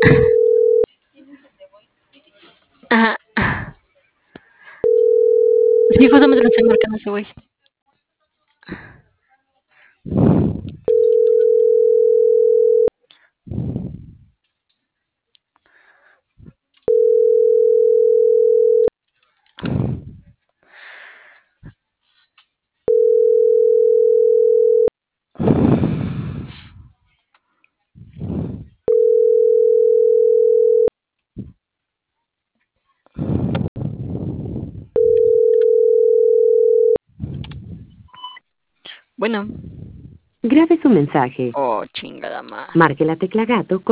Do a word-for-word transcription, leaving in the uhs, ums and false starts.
Ajá. Sí, justamente lo estoy marcando a ese güey. Bueno. Grabe su mensaje. Oh, chingada madre. Marque la tecla gato